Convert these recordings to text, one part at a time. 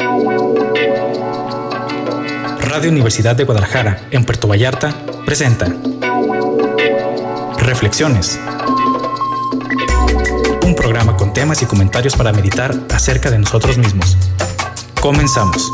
Radio Universidad de Guadalajara, en Puerto Vallarta, presenta Reflexiones. Un programa con temas y comentarios para meditar acerca de nosotros mismos. Comenzamos.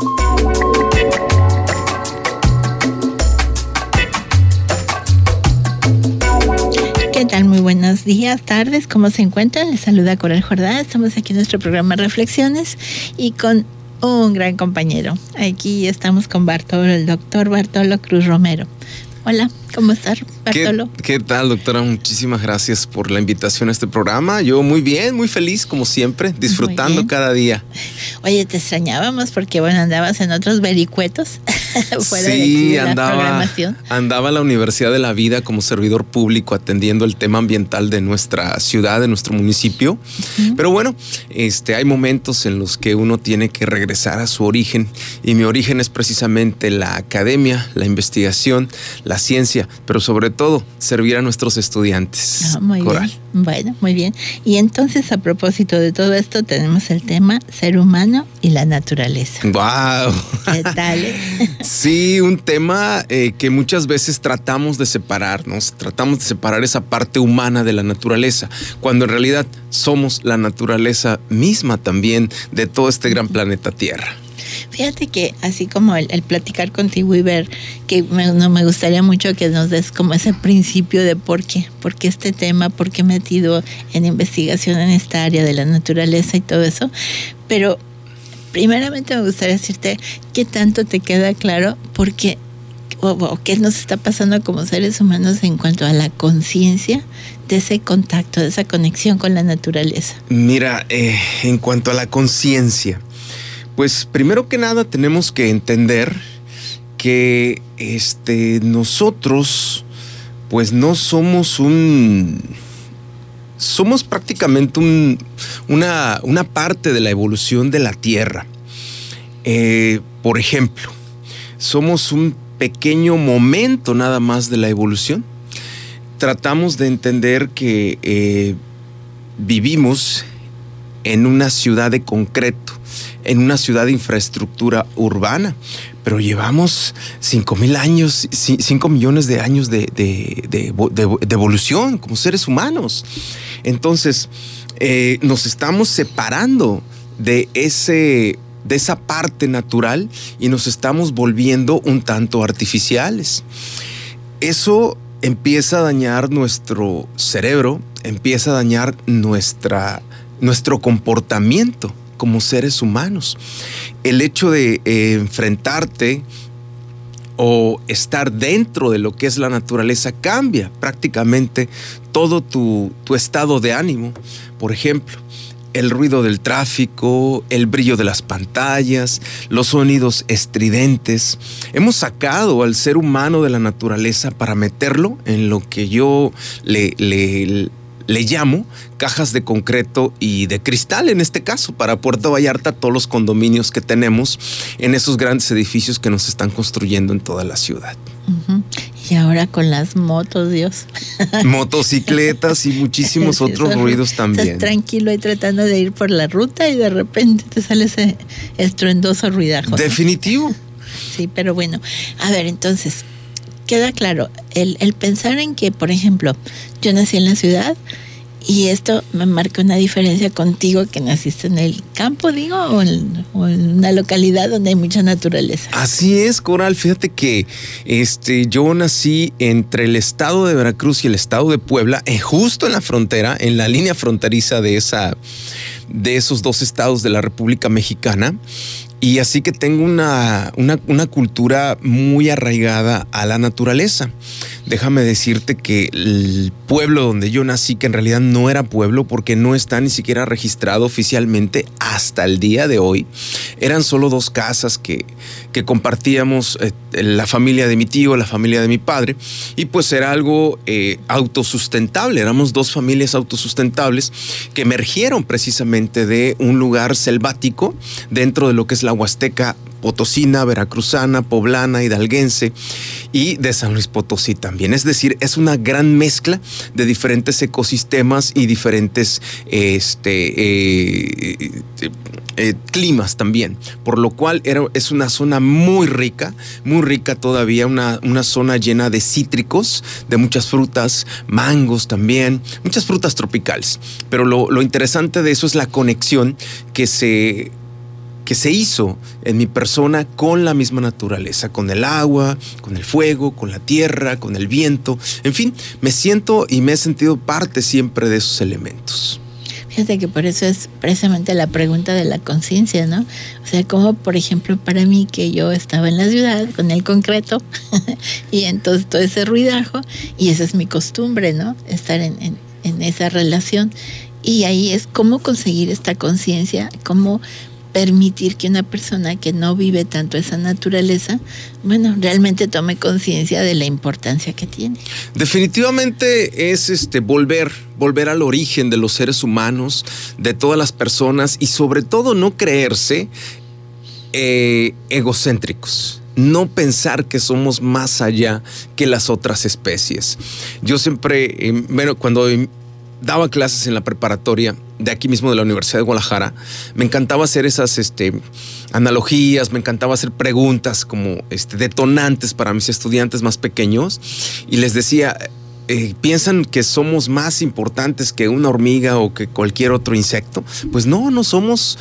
¿Qué tal? Muy buenos días, tardes, ¿cómo se encuentran? Les saluda Coral Jordán. Estamos aquí en nuestro programa Reflexiones y con un gran compañero. Aquí estamos con Bartolo, el doctor Bartolo Cruz Romero. Hola, ¿cómo estás, Bartolo? ¿Qué tal, doctora? Muchísimas gracias por la invitación a este programa. Yo muy bien, muy feliz, como siempre, disfrutando cada día. Oye, te extrañábamos porque, bueno, andabas en otros vericuetos fuera sí, de la programación. Andaba en la Universidad de la Vida como servidor público atendiendo el tema ambiental de nuestra ciudad, de nuestro municipio. Uh-huh. Pero bueno, hay momentos en los que uno tiene que regresar a su origen, y mi origen es precisamente la academia, la investigación, la ciencia, pero sobre todo servir a nuestros estudiantes. Muy Coral. Bien. Bueno, muy bien. Y entonces, a propósito de todo esto, tenemos el tema ser humano y la naturaleza. ¡Wow! ¿Qué tal? Sí, un tema que muchas veces tratamos de separarnos, tratamos de separar esa parte humana de la naturaleza, cuando en realidad somos la naturaleza misma también de todo este gran planeta Tierra. Fíjate que así como el platicar contigo y ver que me gustaría mucho que nos des como ese principio de por qué este tema, por qué metido en investigación en esta área de la naturaleza y todo eso. Pero primeramente me gustaría decirte qué tanto te queda claro porque o qué nos está pasando como seres humanos en cuanto a la conciencia de ese contacto, de esa conexión con la naturaleza. Mira, en cuanto a la conciencia, pues primero que nada tenemos que entender que nosotros pues no somos somos prácticamente una parte de la evolución de la Tierra. Por ejemplo, somos un pequeño momento nada más de la evolución. Tratamos de entender que vivimos en una ciudad de concreto, en una ciudad de infraestructura urbana, pero llevamos 5 millones de años de evolución como seres humanos. Entonces, nos estamos separando de esa parte natural y nos estamos volviendo un tanto artificiales. Eso empieza a dañar nuestro cerebro, empieza a dañar nuestro comportamiento como seres humanos. El hecho de enfrentarte o estar dentro de lo que es la naturaleza cambia prácticamente todo tu estado de ánimo. Por ejemplo, el ruido del tráfico, el brillo de las pantallas, los sonidos estridentes. Hemos sacado al ser humano de la naturaleza para meterlo en lo que yo le llamo cajas de concreto y de cristal, en este caso, para Puerto Vallarta, todos los condominios que tenemos en esos grandes edificios que nos están construyendo en toda la ciudad. Uh-huh. Y ahora con las motos, Dios. Motocicletas y muchísimos otros ruidos también. Estás tranquilo ahí tratando de ir por la ruta y de repente te sale ese estruendoso ruidajo. Definitivo. ¿No? Sí, pero bueno, a ver, entonces, queda claro, el pensar en que, por ejemplo, yo nací en la ciudad y esto me marca una diferencia contigo que naciste en el campo, digo, o en una localidad donde hay mucha naturaleza. Así es, Coral. Fíjate que yo nací entre el estado de Veracruz y el estado de Puebla, justo en la frontera, en la línea fronteriza de esos dos estados de la República Mexicana. Y así que tengo una cultura muy arraigada a la naturaleza. Déjame decirte que el pueblo donde yo nací, que en realidad no era pueblo porque no está ni siquiera registrado oficialmente hasta el día de hoy, eran solo 2 casas que compartíamos la familia de mi tío, la familia de mi padre, y pues era algo autosustentable. Éramos 2 familias autosustentables que emergieron precisamente de un lugar selvático dentro de lo que es la Huasteca potosina, veracruzana, poblana, hidalguense. y de San Luis Potosí también. Es decir, es una gran mezcla de diferentes ecosistemas y diferentes climas también, por lo cual es una zona muy rica todavía, una zona llena de cítricos, de muchas frutas, mangos también, muchas frutas tropicales. Pero lo interesante de eso es la conexión que se hizo en mi persona con la misma naturaleza, con el agua, con el fuego, con la tierra, con el viento. En fin, me siento y me he sentido parte siempre de esos elementos. Fíjate que por eso es precisamente la pregunta de la conciencia, ¿no? O sea, como por ejemplo para mí, que yo estaba en la ciudad con el concreto y entonces todo ese ruidajo, y esa es mi costumbre, ¿no? Estar en esa relación. Y ahí es cómo conseguir esta conciencia, cómo permitir que una persona que no vive tanto esa naturaleza, bueno, realmente tome conciencia de la importancia que tiene. Definitivamente es volver al origen de los seres humanos, de todas las personas, y sobre todo no creerse egocéntricos. No pensar que somos más allá que las otras especies. Yo siempre, cuando daba clases en la preparatoria de aquí mismo de la Universidad de Guadalajara, me encantaba hacer esas analogías, me encantaba hacer preguntas como detonantes para mis estudiantes más pequeños, y les decía, ¿piensan que somos más importantes que una hormiga o que cualquier otro insecto? Pues no somos,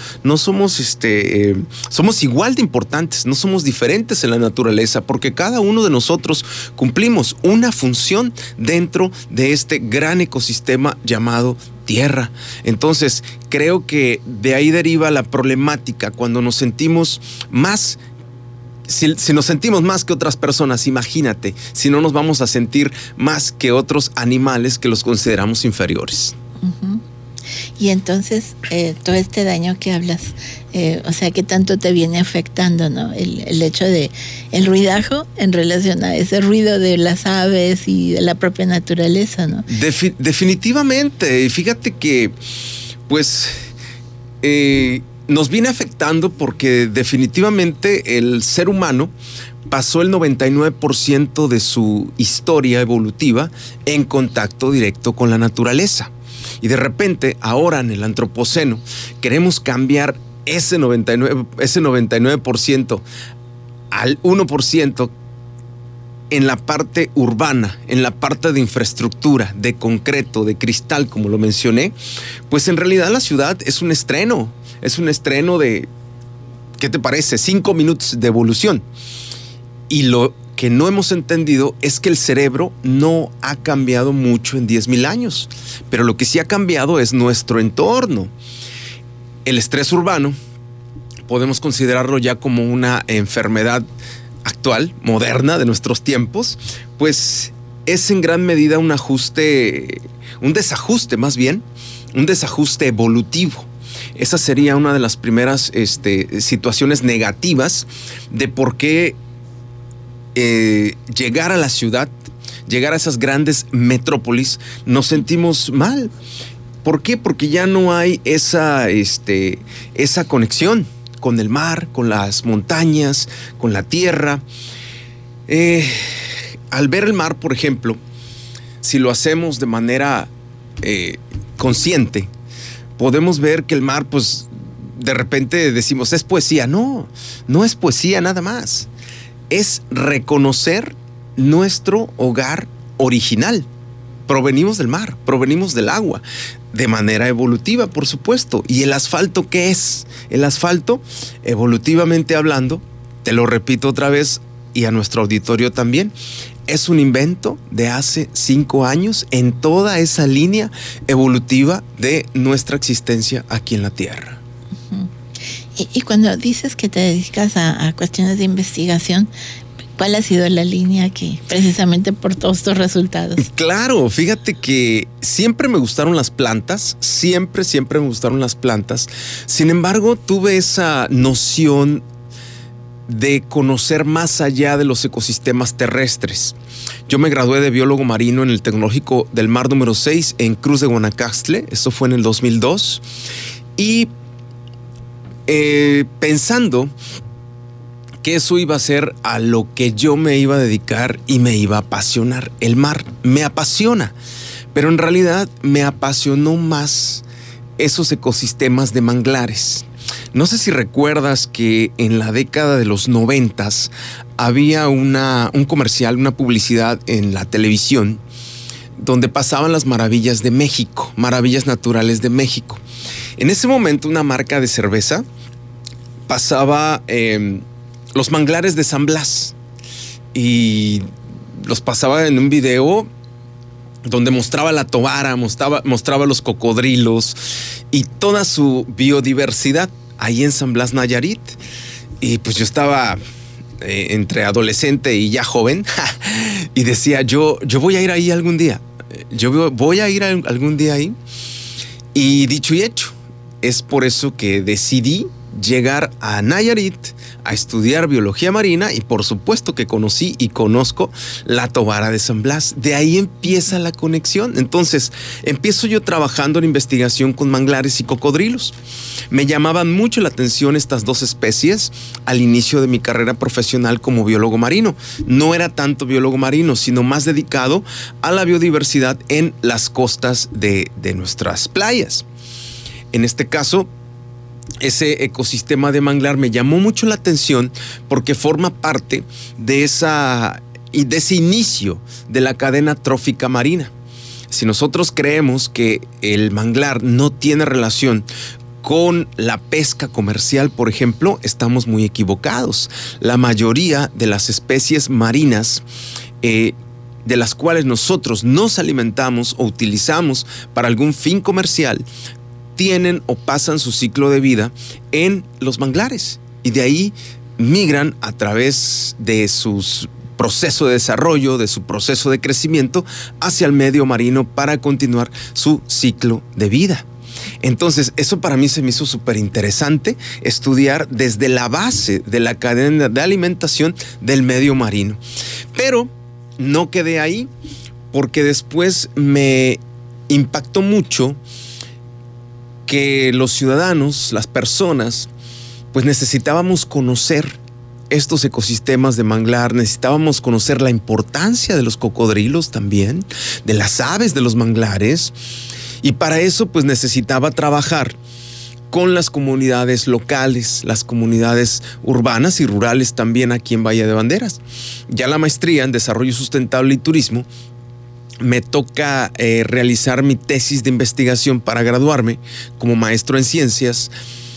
somos igual de importantes, no somos diferentes en la naturaleza, porque cada uno de nosotros cumplimos una función dentro de este gran ecosistema llamado Tierra. Entonces, creo que de ahí deriva la problemática cuando nos sentimos más. Si nos sentimos más que otras personas, imagínate, si no nos vamos a sentir más que otros animales que los consideramos inferiores. Uh-huh. Y entonces, todo este daño que hablas, o sea, ¿qué tanto te viene afectando, no? El hecho de el ruidajo en relación a ese ruido de las aves y de la propia naturaleza, ¿no? Definitivamente. Fíjate que, pues, nos viene afectando porque definitivamente el ser humano pasó el 99% de su historia evolutiva en contacto directo con la naturaleza. Y de repente, ahora en el antropoceno, queremos cambiar ese 99% al 1% en la parte urbana, en la parte de infraestructura, de concreto, de cristal, como lo mencioné. Pues en realidad la ciudad es un estreno. Es un estreno de, ¿qué te parece? 5 minutos de evolución. Y lo que no hemos entendido es que el cerebro no ha cambiado mucho en 10,000 años. Pero lo que sí ha cambiado es nuestro entorno. El estrés urbano podemos considerarlo ya como una enfermedad actual, moderna, de nuestros tiempos, pues es en gran medida un desajuste evolutivo. Esa sería una de las primeras situaciones negativas de por qué llegar a la ciudad, llegar a esas grandes metrópolis, nos sentimos mal. ¿Por qué? Porque ya no hay esa conexión con el mar, con las montañas, con la tierra. Al ver el mar, por ejemplo, si lo hacemos de manera consciente, podemos ver que el mar, pues, de repente decimos, es poesía. No es poesía nada más. Es reconocer nuestro hogar original. Provenimos del mar, provenimos del agua, de manera evolutiva, por supuesto. ¿Y el asfalto qué es? El asfalto, evolutivamente hablando, te lo repito otra vez y a nuestro auditorio también, es un invento de hace 5 años en toda esa línea evolutiva de nuestra existencia aquí en la Tierra. Uh-huh. Y cuando dices que te dedicas a cuestiones de investigación, ¿cuál ha sido la línea que precisamente por todos estos resultados? Claro, fíjate que siempre me gustaron las plantas, siempre me gustaron las plantas. Sin embargo, tuve esa noción de conocer más allá de los ecosistemas terrestres. Yo me gradué de biólogo marino en el Tecnológico del Mar número 6 en Cruz de Guanacaste. Eso fue en el 2002. Y pensando que eso iba a ser a lo que yo me iba a dedicar y me iba a apasionar. El mar me apasiona, pero en realidad me apasionó más esos ecosistemas de manglares. No sé si recuerdas que en la década de los 90s había un comercial, una publicidad en la televisión donde pasaban las maravillas de México, maravillas naturales de México. En ese momento una marca de cerveza pasaba los manglares de San Blas y los pasaba en un video donde mostraba la tobara, mostraba los cocodrilos y toda su biodiversidad ahí en San Blas, Nayarit. Y pues yo estaba entre adolescente y ya joven y decía, yo voy a ir ahí algún día. Yo voy a ir algún día ahí. Y dicho y hecho, es por eso que decidí llegar a Nayarit a estudiar biología marina y por supuesto que conocí y conozco la tobara de San Blas. De ahí empieza la conexión. Entonces empiezo yo trabajando en investigación con manglares y cocodrilos. Me llamaban mucho la atención estas dos especies al inicio de mi carrera profesional como biólogo marino. No era tanto biólogo marino, sino más dedicado a la biodiversidad en las costas de nuestras playas. En este caso, ese ecosistema de manglar me llamó mucho la atención porque forma parte de ese inicio de la cadena trófica marina. Si nosotros creemos que el manglar no tiene relación con la pesca comercial, por ejemplo, estamos muy equivocados. La mayoría de las especies marinas de las cuales nosotros nos alimentamos o utilizamos para algún fin comercial tienen o pasan su ciclo de vida en los manglares y de ahí migran a través de su proceso de desarrollo, de su proceso de crecimiento hacia el medio marino para continuar su ciclo de vida. Entonces, eso para mí se me hizo súper interesante estudiar desde la base de la cadena de alimentación del medio marino. Pero no quedé ahí porque después me impactó mucho que los ciudadanos, las personas, pues necesitábamos conocer estos ecosistemas de manglar, necesitábamos conocer la importancia de los cocodrilos también, de las aves de los manglares, y para eso pues necesitaba trabajar con las comunidades locales, las comunidades urbanas y rurales también aquí en Bahía de Banderas. Ya la maestría en Desarrollo Sustentable y Turismo me toca realizar mi tesis de investigación para graduarme como maestro en ciencias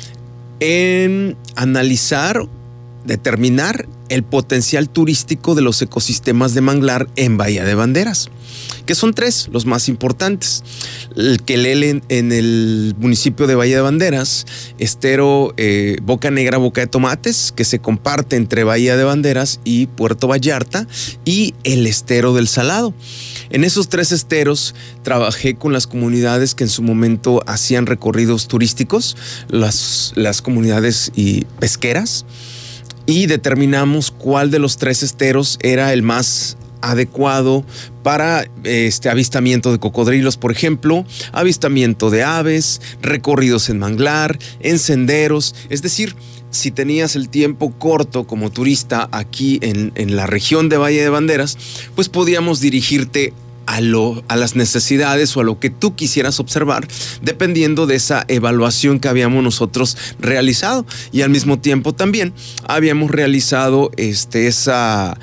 en analizar, determinar el potencial turístico de los ecosistemas de manglar en Bahía de Banderas, que son tres los más importantes. El Quelele en el municipio de Bahía de Banderas, estero Boca Negra, Boca de Tomates, que se comparte entre Bahía de Banderas y Puerto Vallarta, y el estero del Salado. En esos tres esteros trabajé con las comunidades que en su momento hacían recorridos turísticos, las comunidades y pesqueras, y determinamos cuál de los tres esteros era el más adecuado para avistamiento de cocodrilos, por ejemplo, avistamiento de aves, recorridos en manglar, en senderos. Es decir, si tenías el tiempo corto como turista aquí en la región de Bahía de Banderas, pues podíamos dirigirte a las necesidades o a lo que tú quisieras observar, dependiendo de esa evaluación que habíamos nosotros realizado. Y al mismo tiempo también habíamos realizado esa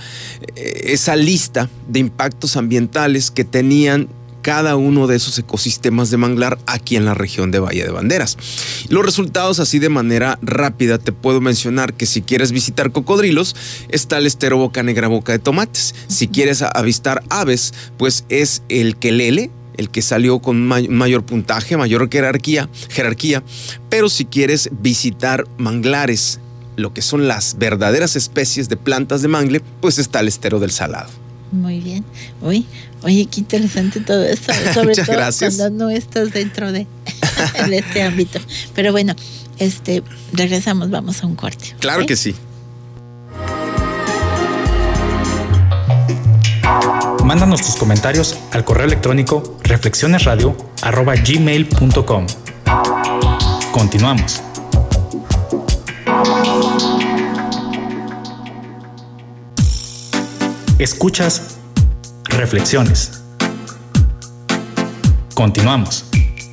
lista de impactos ambientales que tenían cada uno de esos ecosistemas de manglar aquí en la región de Bahía de Banderas. Los resultados, así de manera rápida, te puedo mencionar que si quieres visitar cocodrilos, está el estero Boca Negra, Boca de Tomates. Si quieres avistar aves, pues es el Quelele, el que salió con mayor puntaje, mayor jerarquía. Pero si quieres visitar manglares, lo que son las verdaderas especies de plantas de mangle, pues está el estero del Salado. Muy bien. Oye, qué interesante todo esto, sobre todo gracias. Cuando no estás dentro de este ámbito. Pero bueno, regresamos, vamos a un corte. Claro que sí. Mándanos tus comentarios al correo electrónico reflexionesradio@gmail.com. Continuamos. Escuchas Reflexiones. Continuamos.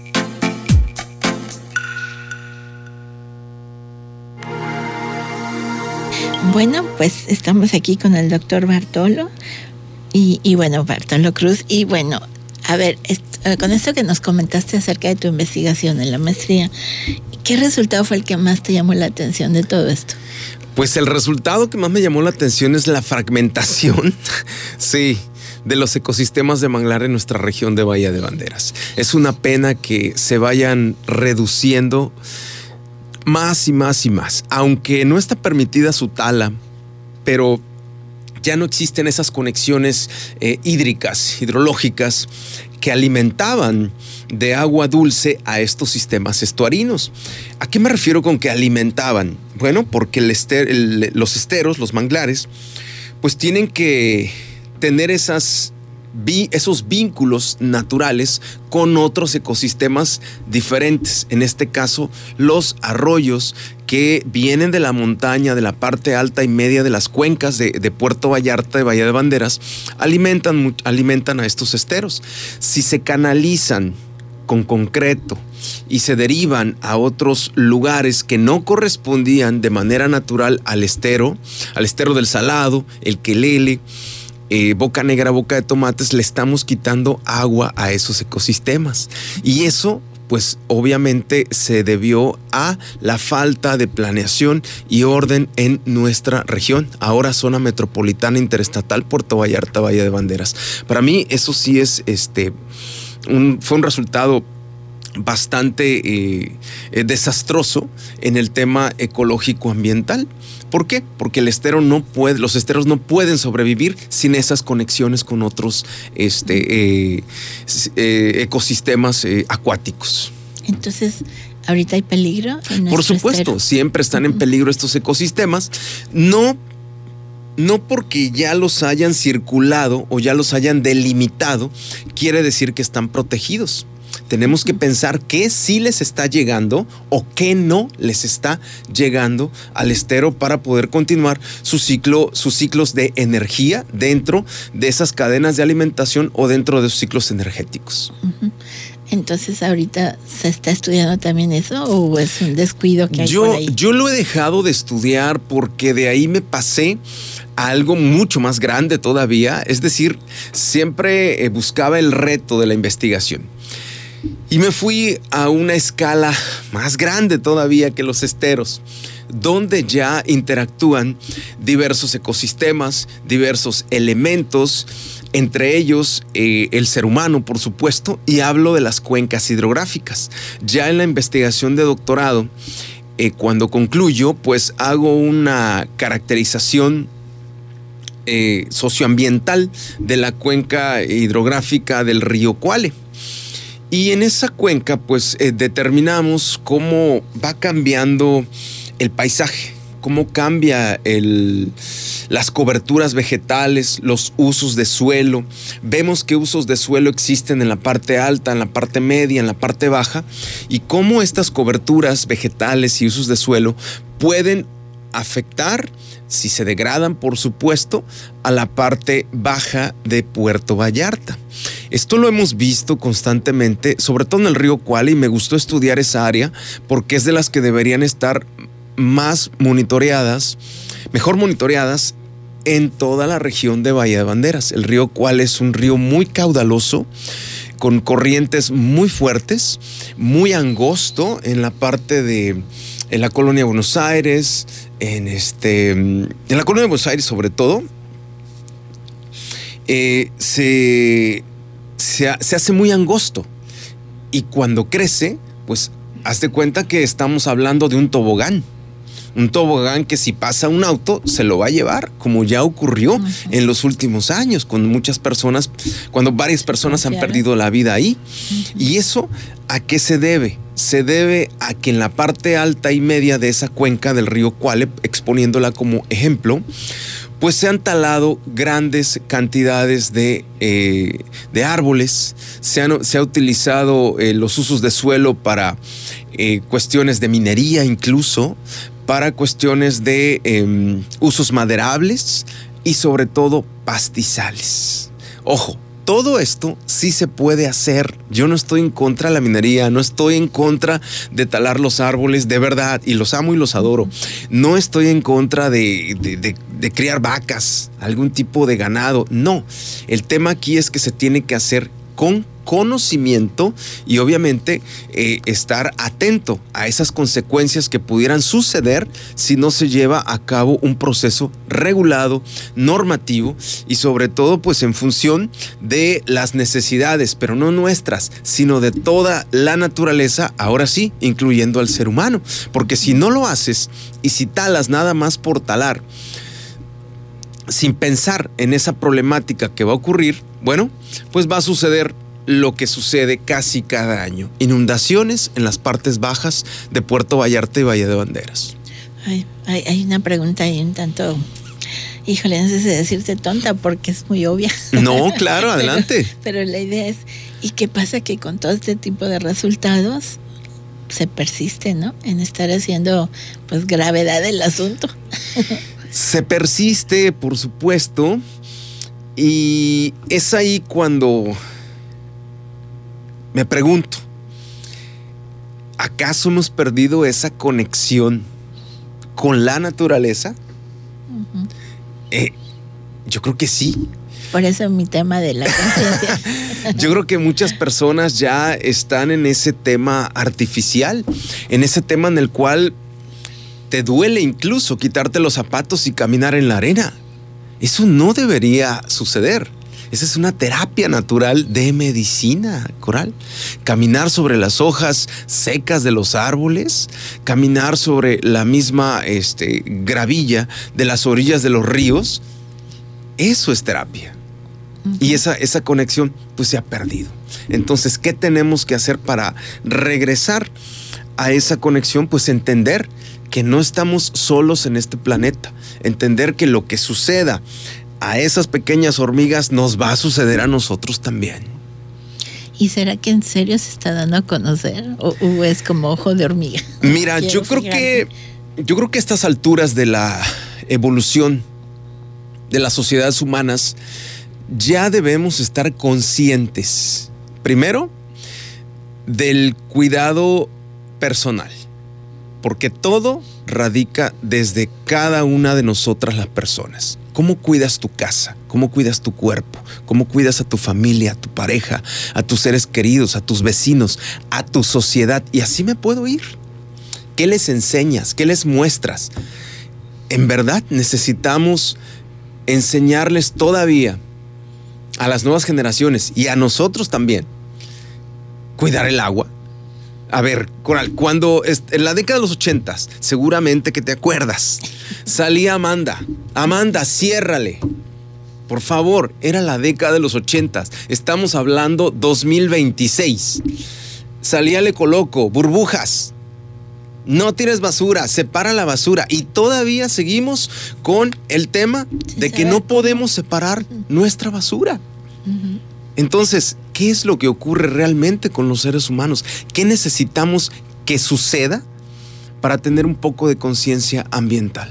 Bueno, pues estamos aquí con el doctor Bartolo y bueno, Bartolo Cruz. Y bueno, a ver, con esto que nos comentaste acerca de tu investigación en la maestría, ¿qué resultado fue el que más te llamó la atención de todo esto? Pues el resultado que más me llamó la atención es la fragmentación, sí, de los ecosistemas de manglar en nuestra región de Bahía de Banderas. Es una pena que se vayan reduciendo más y más y más, aunque no está permitida su tala, pero ya no existen esas conexiones hidrológicas que alimentaban de agua dulce a estos sistemas estuarinos. ¿A qué me refiero con que alimentaban? Bueno, porque los esteros, los manglares, pues tienen que tener esos vínculos naturales con otros ecosistemas diferentes. En este caso, los arroyos que vienen de la montaña, de la parte alta y media de las cuencas de Puerto Vallarta, de Bahía de Banderas, alimentan a estos esteros. Si se canalizan con concreto y se derivan a otros lugares que no correspondían de manera natural al estero del Salado, el Quelele, Boca Negra, Boca de Tomates, le estamos quitando agua a esos ecosistemas. Y eso, pues obviamente se debió a la falta de planeación y orden en nuestra región, ahora zona metropolitana interestatal Puerto Vallarta, Bahía de Banderas. Para mí eso sí es fue un resultado bastante desastroso en el tema ecológico ambiental. ¿Por qué? Porque los esteros no pueden sobrevivir sin esas conexiones con otros ecosistemas acuáticos. Entonces, ¿ahorita hay peligro en nuestro Por supuesto, estero? siempre están en peligro estos ecosistemas. No porque ya los hayan circulado o ya los hayan delimitado, quiere decir que están protegidos. Tenemos que pensar qué sí les está llegando o qué no les está llegando al estero para poder continuar sus ciclos de energía dentro de esas cadenas de alimentación o dentro de sus ciclos energéticos. Entonces, ¿ahorita se está estudiando también eso o es un descuido que hay por ahí? Yo lo he dejado de estudiar porque de ahí me pasé a algo mucho más grande todavía. Es decir, siempre buscaba el reto de la investigación. Y me fui a una escala más grande todavía que los esteros, donde ya interactúan diversos ecosistemas, diversos elementos, entre ellos el ser humano, por supuesto, y hablo de las cuencas hidrográficas. Ya en la investigación de doctorado, cuando concluyo, pues hago una caracterización socioambiental de la cuenca hidrográfica del río Cuale. Y en esa cuenca, pues determinamos cómo va cambiando el paisaje, cómo cambia las coberturas vegetales, los usos de suelo. Vemos qué usos de suelo existen en la parte alta, en la parte media, en la parte baja, y cómo estas coberturas vegetales y usos de suelo pueden afectar, si se degradan, por supuesto, a la parte baja de Puerto Vallarta. Esto lo hemos visto constantemente, sobre todo en el río Cuale, y me gustó estudiar esa área porque es de las que deberían estar mejor monitoreadas en toda la región de Bahía de Banderas. El río Cuale es un río muy caudaloso, con corrientes muy fuertes, muy angosto en la parte en la colonia de Buenos Aires, en la colonia de Buenos Aires sobre todo, se hace muy angosto, y cuando crece, pues hazte cuenta que estamos hablando de un tobogán que si pasa un auto se lo va a llevar, como ya ocurrió en los últimos años cuando varias personas han perdido la vida ahí. ¿Y eso a qué se debe? Se debe a que en la parte alta y media de esa cuenca del río Cuale, exponiéndola como ejemplo, pues se han talado grandes cantidades de árboles, se ha utilizado los usos de suelo para cuestiones de minería, incluso para cuestiones de usos maderables, y sobre todo pastizales. Ojo, todo esto sí se puede hacer. Yo no estoy en contra de la minería, no estoy en contra de talar los árboles, de verdad, y los amo y los adoro. No estoy en contra de criar vacas, algún tipo de ganado. No, el tema aquí es que se tiene que hacer con conocimiento y obviamente estar atento a esas consecuencias que pudieran suceder si no se lleva a cabo un proceso regulado, normativo y sobre todo pues en función de las necesidades, pero no nuestras, sino de toda la naturaleza, ahora sí, incluyendo al ser humano, porque si no lo haces y si talas nada más por talar, sin pensar en esa problemática que va a ocurrir, bueno, pues va a suceder lo que sucede casi cada año. Inundaciones en las partes bajas de Puerto Vallarta y Valle de Banderas. Hay una pregunta ahí un tanto, híjole, no sé si decirte tonta porque es muy obvia. No, claro, adelante. Pero la idea es, ¿y qué pasa que con todo este tipo de resultados se persiste, ¿no? En estar haciendo pues gravedad del asunto. Se persiste, por supuesto, y es ahí cuando me pregunto, ¿acaso hemos perdido esa conexión con la naturaleza? Yo creo que sí. Por eso mi tema de la conciencia. Yo creo que muchas personas ya están en ese tema artificial, en ese tema en el cual te duele incluso quitarte los zapatos y caminar en la arena. Eso no debería suceder. Esa es una terapia natural de medicina, Coral. Caminar sobre las hojas secas de los árboles, caminar sobre la misma gravilla de las orillas de los ríos, eso es terapia. Y esa conexión pues se ha perdido. Entonces, ¿qué tenemos que hacer para regresar a esa conexión? Pues entender que no estamos solos en este planeta. Entender que lo que suceda a esas pequeñas hormigas nos va a suceder a nosotros también. ¿Y será que en serio se está dando a conocer? ¿O es como ojo de hormiga? Mira, yo creo que a estas alturas de la evolución de las sociedades humanas ya debemos estar conscientes, primero, del cuidado personal, porque todo radica desde cada una de nosotras las personas. ¿Cómo cuidas tu casa? ¿Cómo cuidas tu cuerpo? ¿Cómo cuidas a tu familia, a tu pareja, a tus seres queridos, a tus vecinos, a tu sociedad? Y así me puedo ir. ¿Qué les enseñas? ¿Qué les muestras? En verdad necesitamos enseñarles todavía a las nuevas generaciones y a nosotros también cuidar el agua. A ver, Coral, cuando en la década de los 80s, seguramente que te acuerdas, salía Amanda, ciérrale, por favor, era la década de los 80s, estamos hablando 2026, salía Le Coloco, burbujas, no tires basura, separa la basura, y todavía seguimos con el tema de que no podemos separar nuestra basura. Entonces, ¿qué es lo que ocurre realmente con los seres humanos? ¿Qué necesitamos que suceda para tener un poco de conciencia ambiental?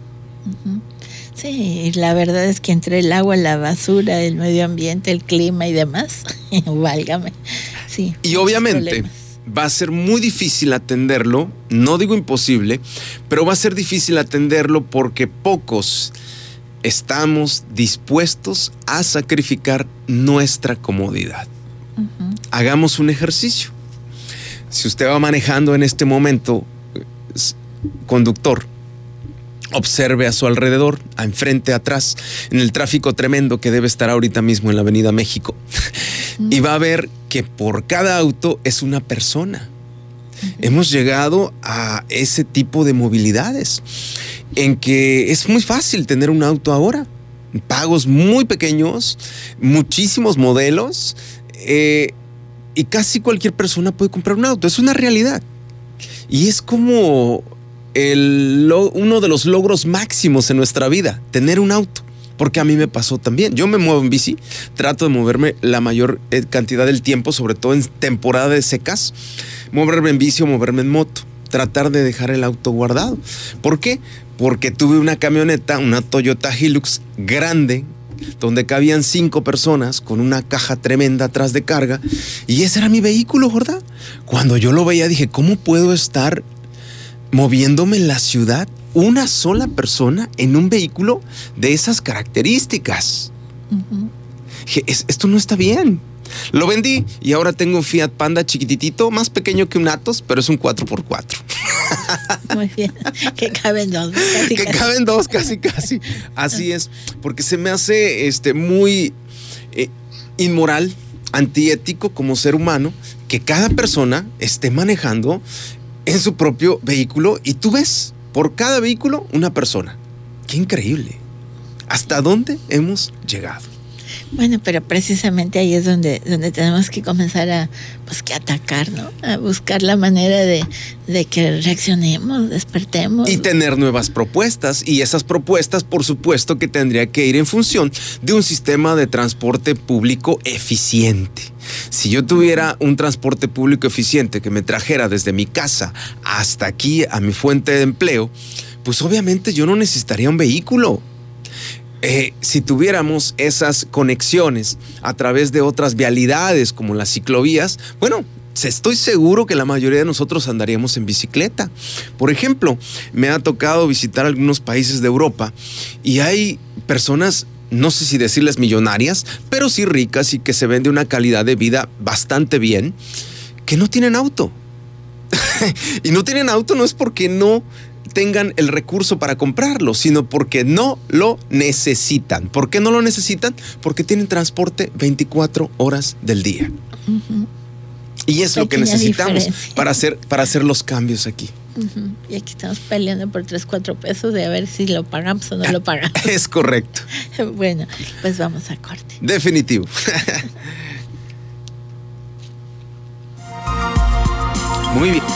Sí, la verdad es que entre el agua, la basura, el medio ambiente, el clima y demás, válgame. Sí, y obviamente va a ser muy difícil atenderlo, no digo imposible, pero va a ser difícil atenderlo porque pocos estamos dispuestos a sacrificar nuestra comodidad. Hagamos un ejercicio. Si usted va manejando en este momento, conductor, observe a su alrededor, a enfrente, atrás, en el tráfico tremendo que debe estar ahorita mismo en la Avenida México, y va a ver que por cada auto es una persona. Hemos llegado a ese tipo de movilidades en que es muy fácil tener un auto ahora, pagos muy pequeños, muchísimos modelos, y casi cualquier persona puede comprar un auto. Es una realidad. Y es como uno de los logros máximos en nuestra vida, tener un auto. Porque a mí me pasó también. Yo me muevo en bici, trato de moverme la mayor cantidad del tiempo, sobre todo en temporada de secas, moverme en bici o moverme en moto. Tratar de dejar el auto guardado. ¿Por qué? porque tuve una camioneta, una Toyota Hilux grande, donde cabían 5 personas con una caja tremenda atrás de carga, y ese era mi vehículo, ¿verdad? Cuando yo lo veía dije, ¿cómo puedo estar moviéndome en la ciudad una sola persona en un vehículo de esas características? Dije, esto no está bien. Lo vendí y ahora tengo un Fiat Panda chiquititito, más pequeño que un Atos, pero es un 4x4. Muy bien, que caben dos. Caben dos, casi. Así es, porque se me hace muy inmoral, antiético como ser humano, que cada persona esté manejando en su propio vehículo y tú ves por cada vehículo una persona. ¡Qué increíble! ¿Hasta dónde hemos llegado? Bueno, pero precisamente ahí es donde tenemos que comenzar a atacar, ¿no? A buscar la manera de que reaccionemos, despertemos. Y tener nuevas propuestas. Y esas propuestas, por supuesto, que tendría que ir en función de un sistema de transporte público eficiente. Si yo tuviera un transporte público eficiente que me trajera desde mi casa hasta aquí a mi fuente de empleo, pues obviamente yo no necesitaría un vehículo. Si tuviéramos esas conexiones a través de otras vialidades como las ciclovías, bueno, estoy seguro que la mayoría de nosotros andaríamos en bicicleta. Por ejemplo, me ha tocado visitar algunos países de Europa y hay personas, no sé si decirles millonarias, pero sí ricas y que se ven de una calidad de vida bastante bien, que no tienen auto. Y no tienen auto no es porque no tengan el recurso para comprarlo, sino porque no lo necesitan. ¿Por qué no lo necesitan? Porque tienen transporte 24 horas del día. Y es lo que necesitamos para hacer los cambios aquí. Y aquí estamos peleando por 3-4 pesos de a ver si lo pagamos o no lo pagamos. Es correcto. Bueno, pues vamos a corte. Definitivo. Muy bien.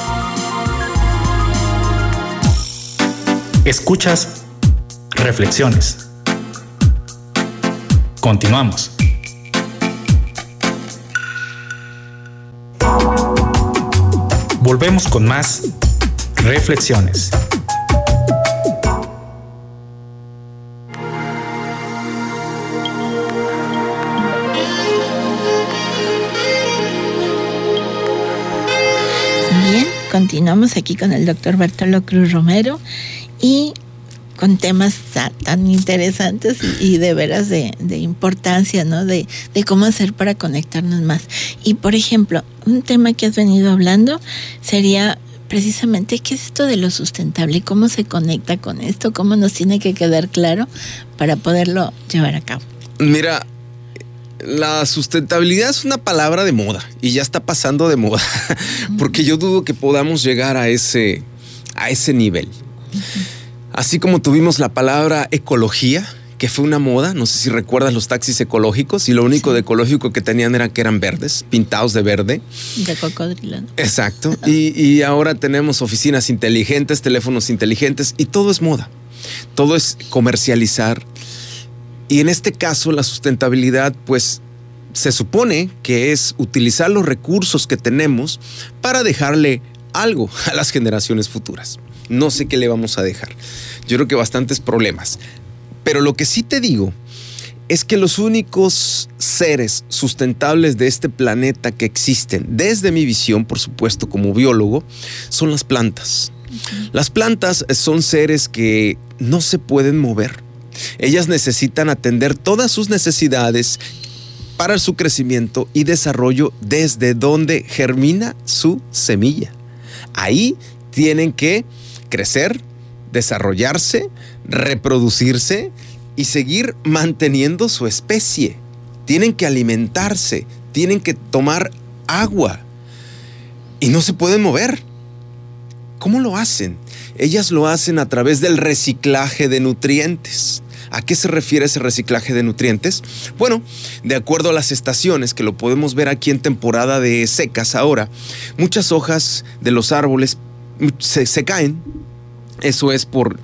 Escuchas Reflexiones. Continuamos. Volvemos con más Reflexiones. Bien, continuamos aquí con el doctor Bartolo Cruz Romero y con temas tan interesantes y de veras de importancia, ¿no? De cómo hacer para conectarnos más. Y, por ejemplo, un tema que has venido hablando sería precisamente qué es esto de lo sustentable, cómo se conecta con esto, cómo nos tiene que quedar claro para poderlo llevar a cabo. Mira, la sustentabilidad es una palabra de moda y ya está pasando de moda, porque yo dudo que podamos llegar a ese nivel. Así como tuvimos la palabra ecología, que fue una moda, no sé si recuerdas los taxis ecológicos, y lo único de ecológico que tenían era que eran verdes, pintados de verde. De cocodrilo, ¿no? Exacto. Y ahora tenemos oficinas inteligentes, teléfonos inteligentes, y todo es moda. Todo es comercializar. Y en este caso, la sustentabilidad, pues, se supone que es utilizar los recursos que tenemos para dejarle algo a las generaciones futuras. No sé qué le vamos a dejar. Yo creo que bastantes problemas. Pero lo que sí te digo es que los únicos seres sustentables de este planeta que existen, desde mi visión, por supuesto, como biólogo, son las plantas. Las plantas son seres que no se pueden mover. Ellas necesitan atender todas sus necesidades para su crecimiento y desarrollo desde donde germina su semilla. Ahí tienen que crecer, desarrollarse, reproducirse y seguir manteniendo su especie. Tienen que alimentarse, tienen que tomar agua y no se pueden mover. ¿Cómo lo hacen? Ellas lo hacen a través del reciclaje de nutrientes. ¿A qué se refiere ese reciclaje de nutrientes? Bueno, de acuerdo a las estaciones, que lo podemos ver aquí en temporada de secas ahora, muchas hojas de los árboles se caen. Eso es por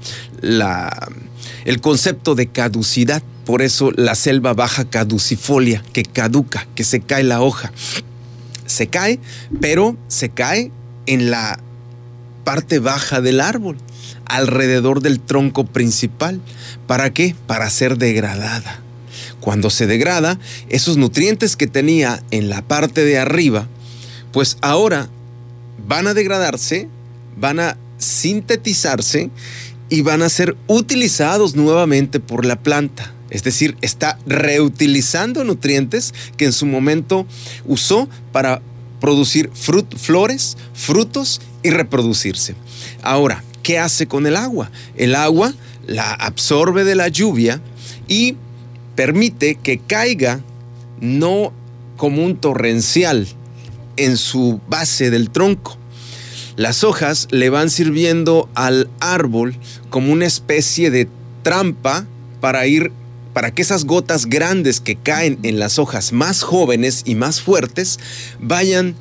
el concepto de caducidad. Por eso la selva baja caducifolia, que caduca, que se cae la hoja. Se cae, pero se cae en la parte baja del árbol. alrededor del tronco principal. ¿Para qué? Para ser degradada. Cuando se degrada, esos nutrientes que tenía en la parte de arriba, pues ahora van a degradarse, van a sintetizarse y van a ser utilizados nuevamente por la planta. Es decir, está reutilizando nutrientes que en su momento usó para producir flores, frutos y reproducirse. Ahora, ¿qué hace con el agua? El agua la absorbe de la lluvia y permite que caiga no como un torrencial en su base del tronco. Las hojas le van sirviendo al árbol como una especie de trampa para que esas gotas grandes que caen en las hojas más jóvenes y más fuertes vayan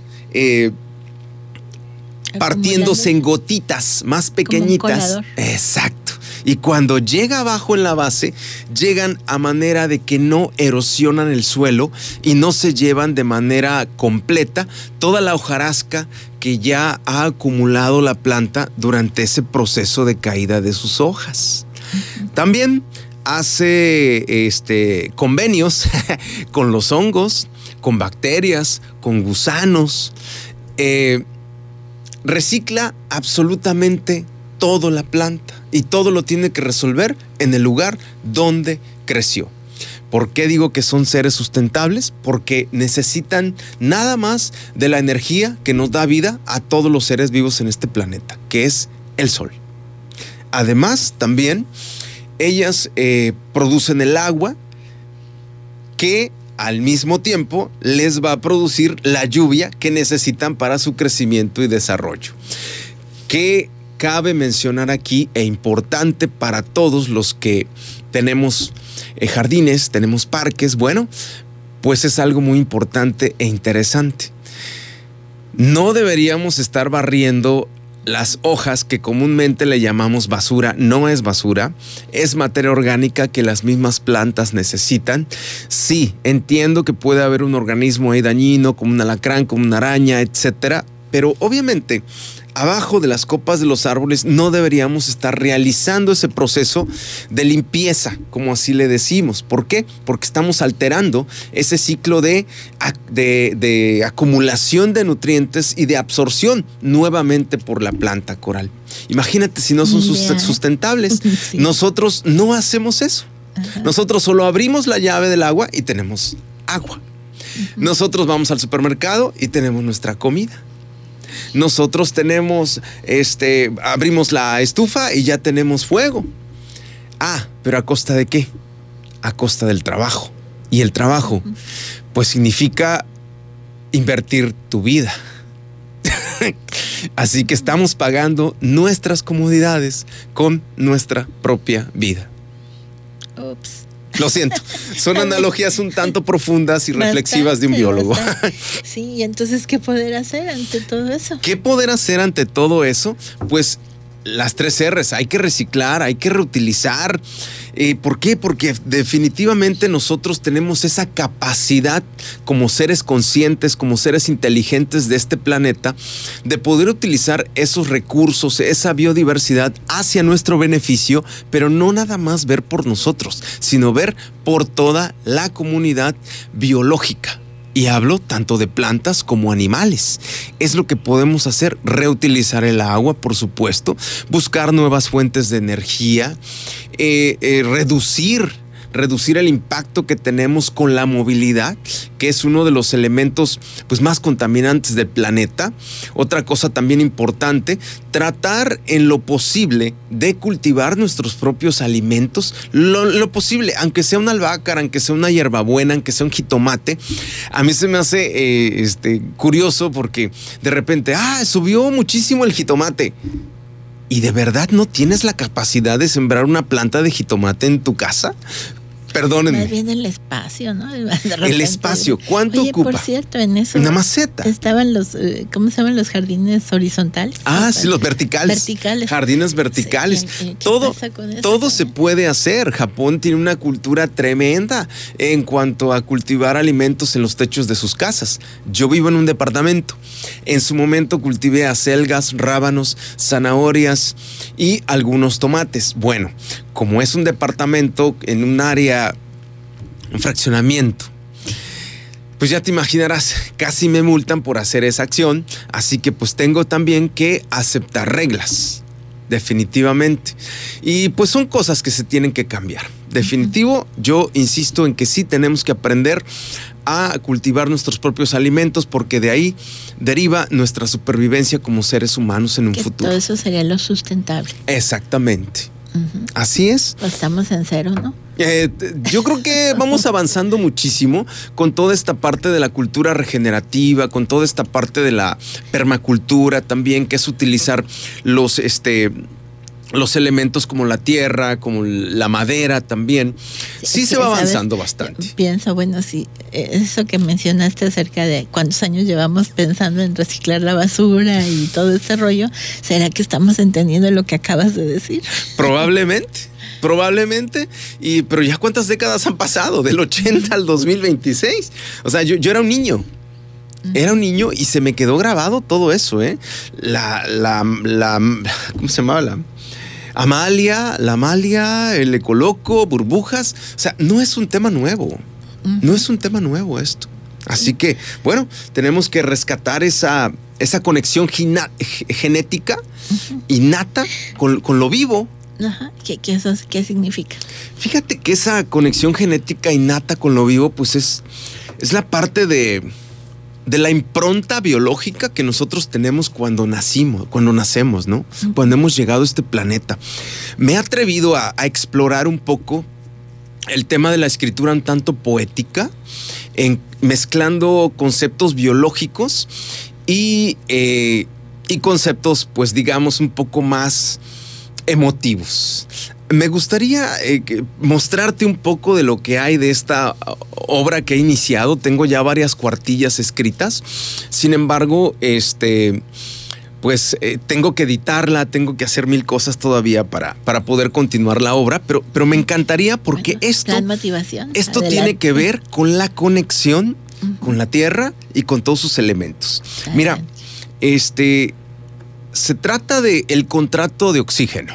partiéndose en gotitas más pequeñitas. Exacto. Y cuando llega abajo en la base, llegan a manera de que no erosionan el suelo y no se llevan de manera completa toda la hojarasca que ya ha acumulado la planta durante ese proceso de caída de sus hojas. También hace convenios con los hongos, con bacterias, con gusanos. Recicla absolutamente todo la planta y todo lo tiene que resolver en el lugar donde creció. ¿Por qué digo que son seres sustentables? Porque necesitan nada más de la energía que nos da vida a todos los seres vivos en este planeta, que es el sol. Además, también ellas producen el agua que al mismo tiempo les va a producir la lluvia que necesitan para su crecimiento y desarrollo. ¿Qué cabe mencionar aquí e importante para todos los que tenemos jardines, tenemos parques? Bueno, pues es algo muy importante e interesante. No deberíamos estar barriendo las hojas que comúnmente le llamamos basura. No es basura, es materia orgánica que las mismas plantas necesitan. Sí, entiendo que puede haber un organismo ahí dañino, como un alacrán, como una araña, etcétera, pero obviamente abajo de las copas de los árboles no deberíamos estar realizando ese proceso de limpieza, como así le decimos. ¿Por qué? Porque estamos alterando ese ciclo de acumulación de nutrientes y de absorción nuevamente por la planta coral. Imagínate si no son sustentables. Sí. Nosotros no hacemos eso. Ajá. Nosotros solo abrimos la llave del agua y tenemos agua. Nosotros vamos al supermercado y tenemos nuestra comida. Nosotros tenemos, abrimos la estufa y ya tenemos fuego. Pero ¿a costa de qué? A costa del trabajo. Y el trabajo, pues significa invertir tu vida. Así que estamos pagando nuestras comodidades con nuestra propia vida. Ups. Lo siento, son analogías un tanto profundas y reflexivas de un biólogo. Sí, y entonces, ¿qué poder hacer ante todo eso? ¿Qué poder hacer ante todo eso? Pues las 3 R's, hay que reciclar, hay que reutilizar. ¿Por qué? Porque definitivamente nosotros tenemos esa capacidad como seres conscientes, como seres inteligentes de este planeta, de poder utilizar esos recursos, esa biodiversidad hacia nuestro beneficio, pero no nada más ver por nosotros, sino ver por toda la comunidad biológica. Y hablo tanto de plantas como animales. Es lo que podemos hacer, reutilizar el agua, por supuesto, buscar nuevas fuentes de energía, reducir el impacto que tenemos con la movilidad, que es uno de los elementos pues, más contaminantes del planeta. Otra cosa también importante, tratar en lo posible de cultivar nuestros propios alimentos, lo posible, aunque sea una albahaca, aunque sea una hierbabuena, aunque sea un jitomate. A mí se me hace curioso porque de repente, subió muchísimo el jitomate. ¿Y de verdad no tienes la capacidad de sembrar una planta de jitomate en tu casa? Perdónenme. Más bien el espacio, ¿no? El espacio, ¿cuánto ocupa? Por cierto, en eso... Una maceta. Estaban los, ¿cómo se llaman los jardines horizontales? Sí, los verticales. Verticales. Jardines verticales. Sí, todo se puede hacer. Japón tiene una cultura tremenda en cuanto a cultivar alimentos en los techos de sus casas. Yo vivo en un departamento. En su momento cultivé acelgas, rábanos, zanahorias y algunos tomates. Bueno, como es un departamento en un área, un fraccionamiento, pues ya te imaginarás, casi me multan por hacer esa acción, así que pues tengo también que aceptar reglas, definitivamente. Y pues son cosas que se tienen que cambiar. Definitivo, yo insisto en que sí tenemos que aprender a cultivar nuestros propios alimentos, porque de ahí deriva nuestra supervivencia como seres humanos en un futuro. Todo eso sería lo sustentable. Exactamente. Así es. Pues estamos en cero, ¿no? Yo creo que vamos avanzando muchísimo con toda esta parte de la cultura regenerativa, con toda esta parte de la permacultura también, que es utilizar los elementos como la tierra, como la madera también. Sí, se va avanzando bastante. Yo pienso, bueno, sí, eso que mencionaste acerca de cuántos años llevamos pensando en reciclar la basura y todo ese rollo, ¿será que estamos entendiendo lo que acabas de decir? Probablemente, pero ya cuántas décadas han pasado, del 80 al 2026. O sea, yo era un niño. Era un niño y se me quedó grabado todo eso, ¿eh? ¿Cómo se llamaba? La Amalia, el Ecoloco, burbujas. O sea, no es un tema nuevo. No es un tema nuevo esto. Así que, bueno, tenemos que rescatar esa conexión genética innata con lo vivo. Ajá. ¿Qué significa? Fíjate que esa conexión genética innata con lo vivo, pues es la parte de la impronta biológica que nosotros tenemos cuando nacemos, ¿no? Cuando hemos llegado a este planeta. Me he atrevido a explorar un poco el tema de la escritura un tanto poética, mezclando conceptos biológicos y conceptos, pues digamos, un poco más emotivos. Me gustaría mostrarte un poco de lo que hay de esta obra que he iniciado. Tengo ya varias cuartillas escritas. Sin embargo, tengo que editarla, tengo que hacer 1000 cosas todavía para poder continuar la obra, pero me encantaría porque esto tiene que ver con la conexión con la tierra y con todos sus elementos. Mira, se trata de el contrato de oxígeno.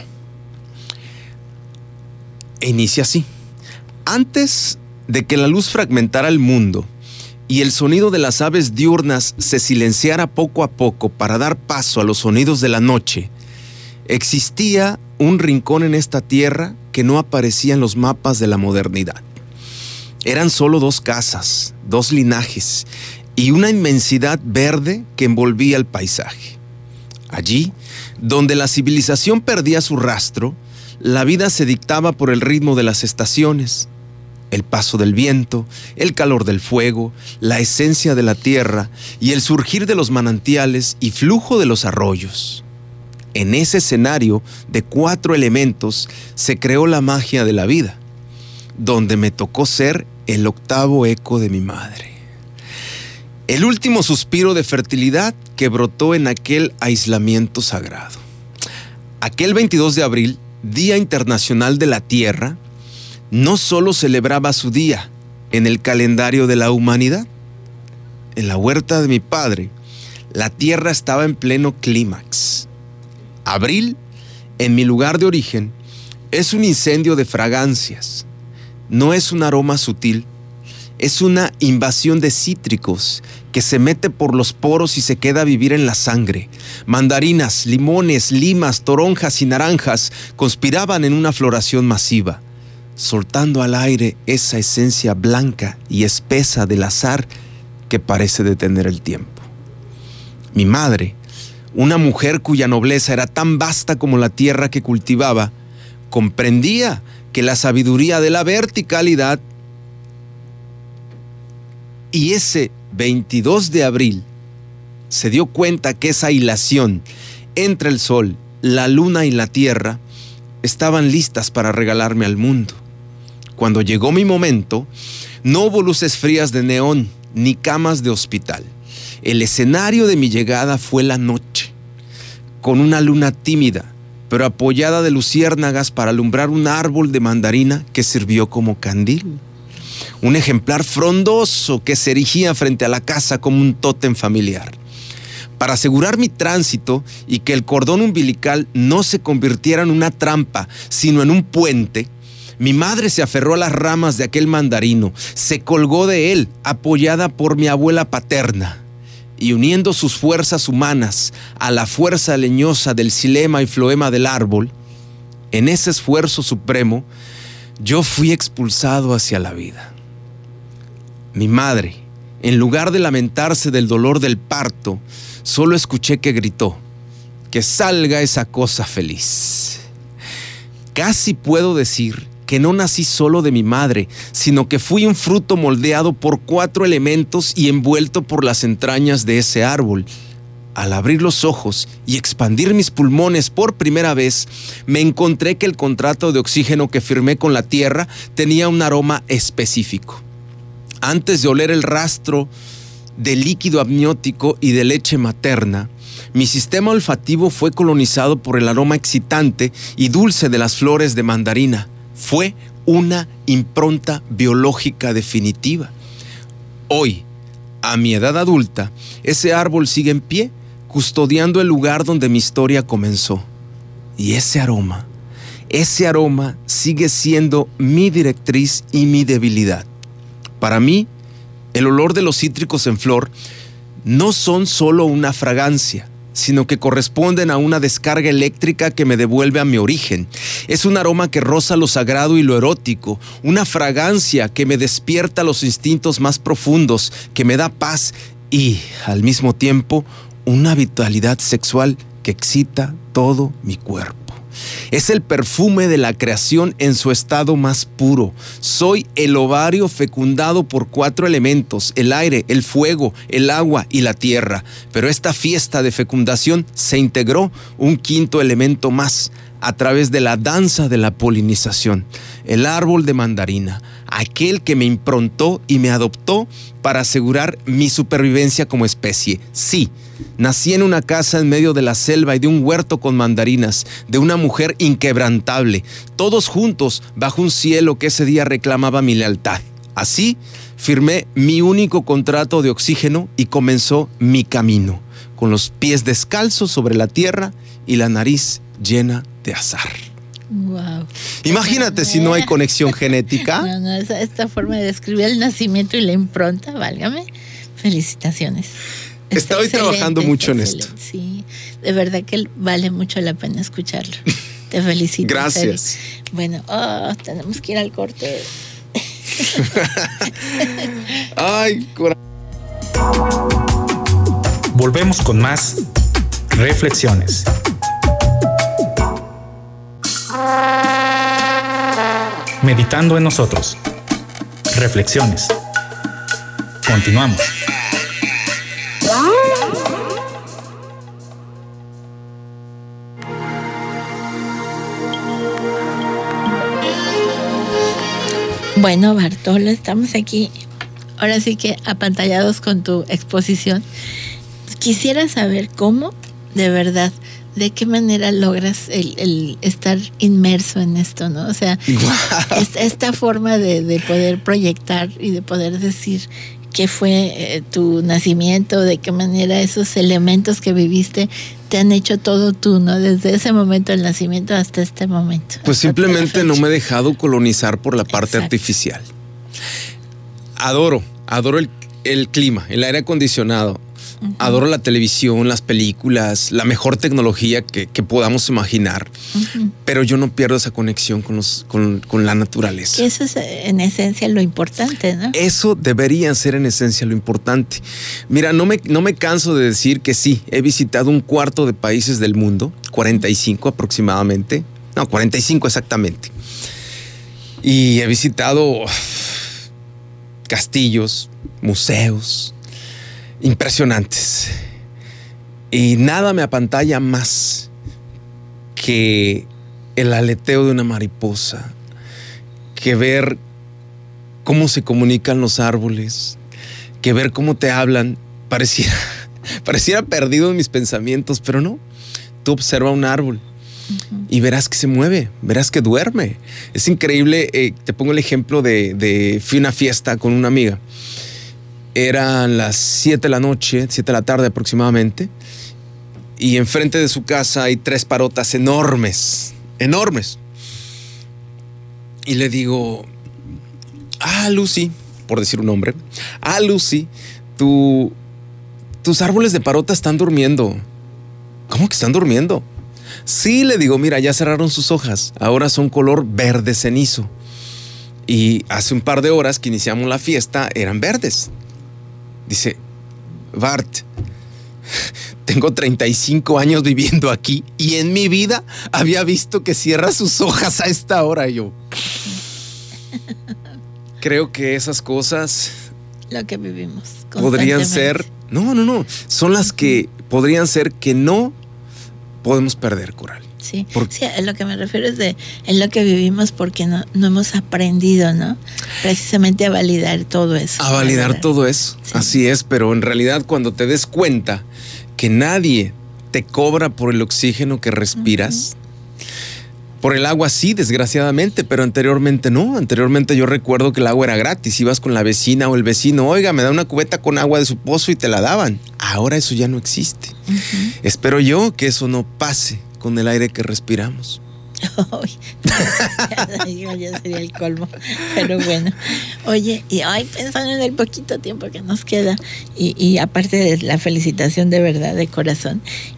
E inicia así. Antes de que la luz fragmentara el mundo y el sonido de las aves diurnas se silenciara poco a poco para dar paso a los sonidos de la noche, existía un rincón en esta tierra que no aparecía en los mapas de la modernidad. Eran solo 2 casas, 2 linajes y una inmensidad verde que envolvía el paisaje. Allí, donde la civilización perdía su rastro, la vida se dictaba por el ritmo de las estaciones, el paso del viento, el calor del fuego, la esencia de la tierra y el surgir de los manantiales y flujo de los arroyos. En ese escenario de 4 elementos se creó la magia de la vida, donde me tocó ser el 8º eco de mi madre. El último suspiro de fertilidad que brotó en aquel aislamiento sagrado. Aquel 22 de abril, Día Internacional de la Tierra, no solo celebraba su día en el calendario de la humanidad. En la huerta de mi padre, la tierra estaba en pleno clímax. Abril, en mi lugar de origen, es un incendio de fragancias. No es un aroma sutil, es una invasión de cítricos que se mete por los poros y se queda a vivir en la sangre. Mandarinas, limones, limas, toronjas y naranjas conspiraban en una floración masiva, soltando al aire esa esencia blanca y espesa del azar que parece detener el tiempo. Mi madre, una mujer cuya nobleza era tan vasta como la tierra que cultivaba, comprendía que la sabiduría de la verticalidad y ese 22 de abril se dio cuenta que esa hilación entre el sol, la luna y la tierra estaban listas para regalarme al mundo. Cuando llegó mi momento, no hubo luces frías de neón ni camas de hospital. El escenario de mi llegada fue la noche, con una luna tímida, pero apoyada de luciérnagas para alumbrar un árbol de mandarina que sirvió como candil. Un ejemplar frondoso que se erigía frente a la casa como un tótem familiar. Para asegurar mi tránsito y que el cordón umbilical no se convirtiera en una trampa, sino en un puente, mi madre se aferró a las ramas de aquel mandarino, se colgó de él, apoyada por mi abuela paterna, y uniendo sus fuerzas humanas a la fuerza leñosa del xilema y floema del árbol, en ese esfuerzo supremo, yo fui expulsado hacia la vida. Mi madre, en lugar de lamentarse del dolor del parto, solo escuché que gritó: que salga esa cosa feliz. Casi puedo decir que no nací solo de mi madre, sino que fui un fruto moldeado por 4 elementos y envuelto por las entrañas de ese árbol. Al abrir los ojos y expandir mis pulmones por primera vez, me encontré que el contrato de oxígeno que firmé con la tierra tenía un aroma específico. Antes de oler el rastro de líquido amniótico y de leche materna, mi sistema olfativo fue colonizado por el aroma excitante y dulce de las flores de mandarina. Fue una impronta biológica definitiva. Hoy, a mi edad adulta, ese árbol sigue en pie, custodiando el lugar donde mi historia comenzó. Y ese aroma sigue siendo mi directriz y mi debilidad. Para mí, el olor de los cítricos en flor no son solo una fragancia, sino que corresponden a una descarga eléctrica que me devuelve a mi origen. Es un aroma que roza lo sagrado y lo erótico, una fragancia que me despierta los instintos más profundos, que me da paz y, al mismo tiempo, una vitalidad sexual que excita todo mi cuerpo. Es el perfume de la creación en su estado más puro. Soy el ovario fecundado por 4 elementos: el aire, el fuego, el agua y la tierra. Pero esta fiesta de fecundación se integró un 5º elemento más a través de la danza de la polinización. El árbol de mandarina, aquel que me improntó y me adoptó para asegurar mi supervivencia como especie. Sí, nací en una casa en medio de la selva y de un huerto con mandarinas, de una mujer inquebrantable, todos juntos bajo un cielo que ese día reclamaba mi lealtad. Así, firmé mi único contrato de oxígeno y comenzó mi camino, con los pies descalzos sobre la tierra y la nariz llena de azar. Wow. Imagínate si no hay conexión genética. No, esta forma de describir el nacimiento y la impronta, válgame. Felicitaciones. Estoy trabajando mucho en esto. Sí, de verdad que vale mucho la pena escucharlo. Te felicito. Gracias. Bueno, tenemos que ir al corte. Ay, corazón. Volvemos con más reflexiones. Meditando en nosotros. Reflexiones. Continuamos. Bueno, Bartolo, estamos aquí, ahora sí que apantallados con tu exposición. Quisiera saber cómo, de verdad, de qué manera logras el estar inmerso en esto, ¿no? O sea, esta forma de poder proyectar y de poder decir qué fue tu nacimiento, de qué manera esos elementos que viviste te han hecho todo tú, ¿no? Desde ese momento del nacimiento hasta este momento. Pues simplemente no me he dejado colonizar por la parte artificial. Adoro el clima, el aire acondicionado. Uh-huh. Adoro la televisión, las películas, la mejor tecnología que podamos imaginar. Uh-huh. Pero yo no pierdo esa conexión con la naturaleza. Que eso es en esencia lo importante, ¿no? Eso debería ser en esencia lo importante. Mira, no me canso de decir que sí, he visitado 1/4 de países del mundo, 45 aproximadamente. No, 45 exactamente. Y he visitado castillos, museos impresionantes. Y nada me apantalla más que el aleteo de una mariposa, que ver cómo se comunican los árboles, que ver cómo te hablan. Pareciera perdido en mis pensamientos, pero no. Tú observa un árbol y verás que se mueve, verás que duerme. Es increíble. Te pongo el ejemplo fui a una fiesta con una amiga. Eran las 7 de la noche, 7 de la tarde aproximadamente, y enfrente de su casa hay 3 parotas enormes. Y le digo, Lucy, por decir un nombre, Lucy, tus árboles de parota están durmiendo. ¿Cómo que están durmiendo? Sí, le digo, mira, ya cerraron sus hojas, ahora son color verde cenizo. Y hace un par de horas que iniciamos la fiesta, eran verdes. Dice, Bart, tengo 35 años viviendo aquí y en mi vida había visto que cierra sus hojas a esta hora. Y yo creo que esas cosas... Lo que vivimos podrían ser... No. Son las que podrían ser que no podemos perder, Coral. Sí, sí, a lo que me refiero es en lo que vivimos porque no hemos aprendido, ¿no? Precisamente a validar todo eso. A validar todo eso, sí. Así es, pero en realidad cuando te des cuenta que nadie te cobra por el oxígeno que respiras, por el agua sí, desgraciadamente, pero anteriormente no. Anteriormente yo recuerdo que el agua era gratis. Ibas con la vecina o el vecino, oiga, me da una cubeta con agua de su pozo y te la daban. Ahora eso ya no existe. Espero yo que eso no pase con el aire que respiramos. Ya sería el colmo, pero bueno. Oye, y pensando en el poquito tiempo que nos queda, y aparte de la felicitación de verdad, de corazón,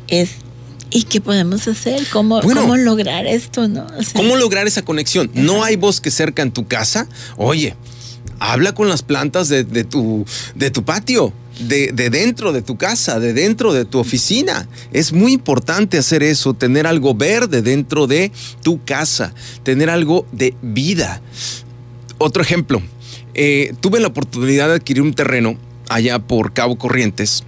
¿y qué podemos hacer? ¿Cómo lograr esto, no? O sea, ¿cómo lograr esa conexión? ¿No hay bosque cerca en tu casa? Oye, habla con las plantas de tu patio, de dentro de tu casa, de dentro de tu oficina. Es muy importante hacer eso, tener algo verde dentro de tu casa, tener algo de vida. Otro ejemplo, tuve la oportunidad de adquirir un terreno allá por Cabo Corrientes.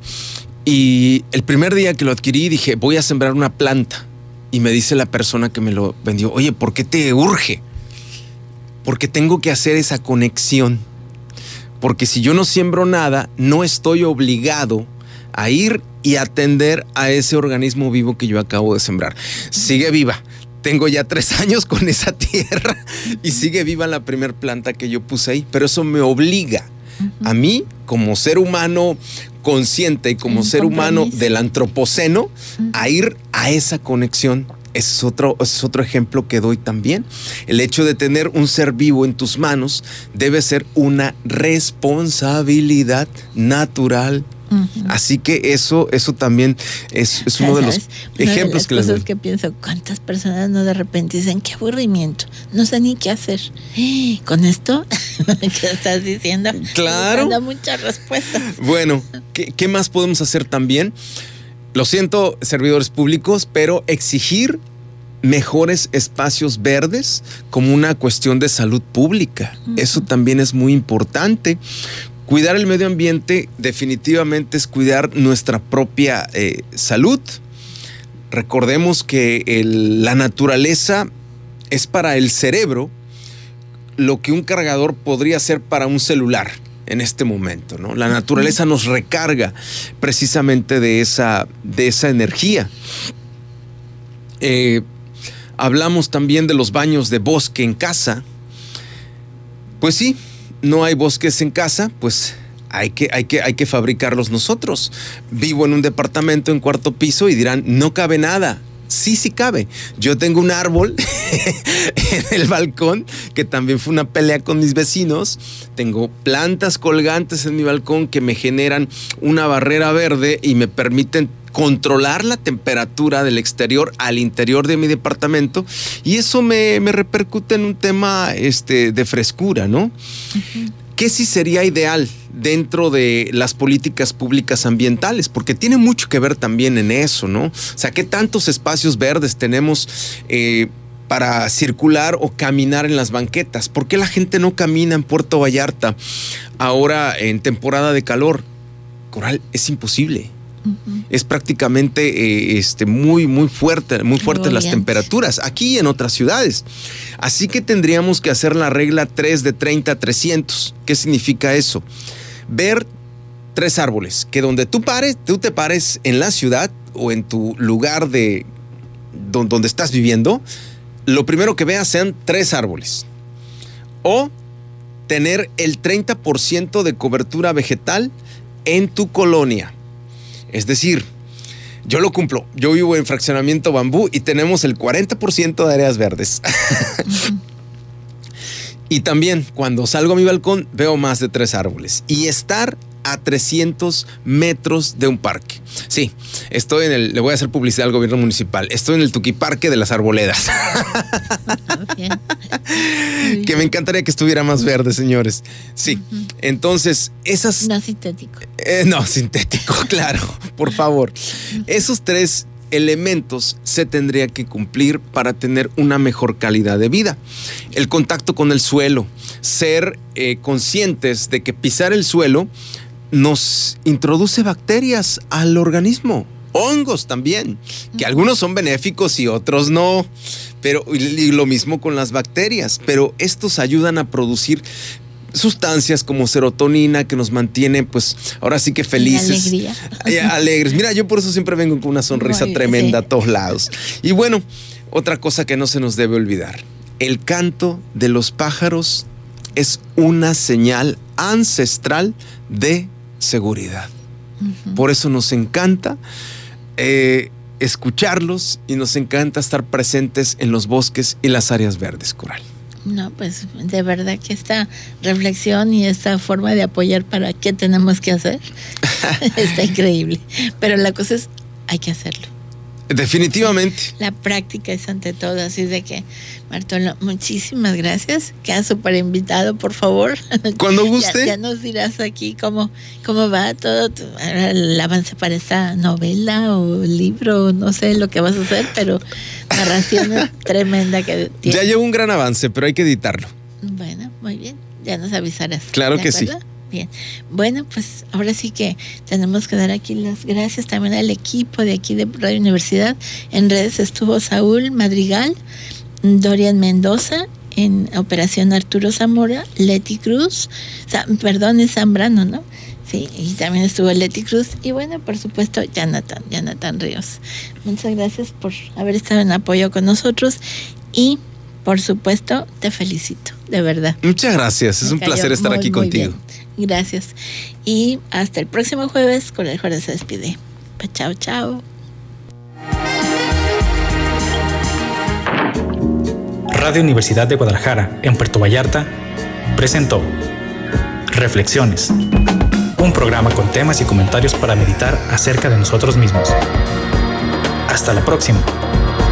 Y el primer día que lo adquirí dije, voy a sembrar una planta. Y me dice la persona que me lo vendió, oye, ¿por qué te urge? Porque tengo que hacer esa conexión. Porque si yo no siembro nada, no estoy obligado a ir y atender a ese organismo vivo que yo acabo de sembrar. Sigue viva. Tengo ya 3 años con esa tierra y sigue viva la primer planta que yo puse ahí. Pero eso me obliga a mí, como ser humano consciente y como ser humano del antropoceno, a ir a esa conexión. Ese es otro ejemplo que doy también. El hecho de tener un ser vivo en tus manos debe ser una responsabilidad natural. Así que eso también es uno de los ejemplos que les doy. Que pienso, ¿cuántas personas no de repente dicen qué aburrimiento? No sé ni qué hacer. ¿Con esto? ¿Qué estás diciendo? Claro. Da muchas respuestas. Bueno, ¿qué más podemos hacer también? Lo siento, servidores públicos, pero exigir mejores espacios verdes como una cuestión de salud pública. Eso también es muy importante. Cuidar el medio ambiente definitivamente es cuidar nuestra propia salud. Recordemos que la naturaleza es para el cerebro lo que un cargador podría ser para un celular en este momento, ¿no? La naturaleza nos recarga precisamente de esa energía. Hablamos también de los baños de bosque en casa. Pues sí, no hay bosques en casa, pues hay que fabricarlos nosotros. Vivo en un departamento en 4º piso y dirán, no cabe nada. Sí cabe. Yo tengo un árbol en el balcón que también fue una pelea con mis vecinos. Tengo plantas colgantes en mi balcón que me generan una barrera verde y me permiten controlar la temperatura del exterior al interior de mi departamento, y eso me repercute en un tema de frescura, ¿no? ¿Qué sí sería ideal dentro de las políticas públicas ambientales? Porque tiene mucho que ver también en eso, ¿no? O sea, ¿qué tantos espacios verdes tenemos para circular o caminar en las banquetas? ¿Por qué la gente no camina en Puerto Vallarta ahora en temporada de calor? Coral, es imposible. Es prácticamente muy fuertes las temperaturas, aquí y en otras ciudades. Así que tendríamos que hacer la regla 3 de 30 a 300. ¿Qué significa eso? Ver 3 árboles, que donde tú te pares en la ciudad o en tu lugar donde estás viviendo, lo primero que veas sean 3 árboles. O tener el 30% de cobertura vegetal en tu colonia. Es decir, yo lo cumplo. Yo vivo en Fraccionamiento Bambú y tenemos el 40% de áreas verdes. Y también cuando salgo a mi balcón veo más de 3 árboles. Y estar a 300 metros de un parque. Sí, le voy a hacer publicidad al gobierno municipal. Estoy en el Tuquiparque de las Arboledas. Bien. Que me encantaría que estuviera más verde, señores. Sí, entonces esas... No sintético. No, sintético, claro, por favor. Esos 3 elementos se tendría que cumplir para tener una mejor calidad de vida. El contacto con el suelo, ser conscientes de que pisar el suelo nos introduce bacterias al organismo, hongos también, que algunos son benéficos y otros no, pero y lo mismo con las bacterias, pero estos ayudan a producir sustancias como serotonina que nos mantiene, pues, ahora sí que felices. Alegría. Alegres. Mira, yo por eso siempre vengo con una sonrisa tremenda a todos lados. Y bueno, otra cosa que no se nos debe olvidar. El canto de los pájaros es una señal ancestral de seguridad. Por eso nos encanta escucharlos y nos encanta estar presentes en los bosques y las áreas verdes, Coral. No, pues de verdad que esta reflexión y esta forma de apoyar para qué tenemos que hacer está increíble. Pero la cosa es, hay que hacerlo. Definitivamente. La práctica es ante todo, así de que, Martolo, muchísimas gracias. Queda súper invitado, por favor. Cuando guste. Ya nos dirás aquí cómo va todo el avance para esta novela o libro, no sé lo que vas a hacer, pero narración tremenda que tiene. Ya llevo un gran avance, pero hay que editarlo. Bueno, muy bien, ya nos avisarás. Claro que sí. Bien, bueno, pues ahora sí que tenemos que dar aquí las gracias también al equipo de aquí de Radio Universidad. En redes estuvo Saúl Madrigal, Dorian Mendoza, en Operación Arturo Zamora, Leti Cruz, es Zambrano, ¿no? Sí, y también estuvo Leti Cruz y bueno, por supuesto, Jonathan Ríos. Muchas gracias por haber estado en apoyo con nosotros y por supuesto, te felicito, de verdad. Muchas gracias, es un placer estar aquí contigo. Bien. Gracias. Y hasta el próximo jueves, con el Juárez se despide. Chao, chao. Radio Universidad de Guadalajara, en Puerto Vallarta, presentó Reflexiones, un programa con temas y comentarios para meditar acerca de nosotros mismos. Hasta la próxima.